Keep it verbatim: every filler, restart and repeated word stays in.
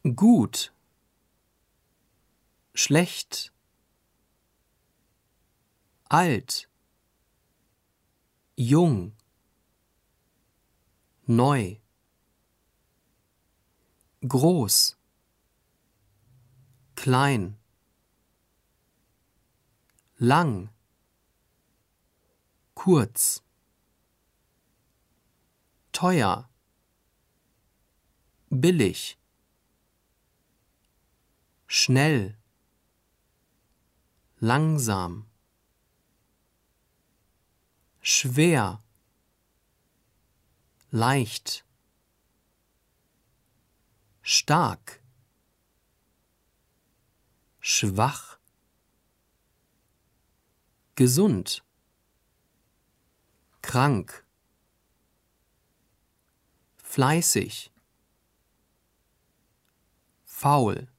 gut, schlecht, alt, jung, neu, groß, klein, lang, kurz, teuer, billig, schnell, langsam, schwer, leicht, stark, schwach, gesund, krank, fleißig, faul.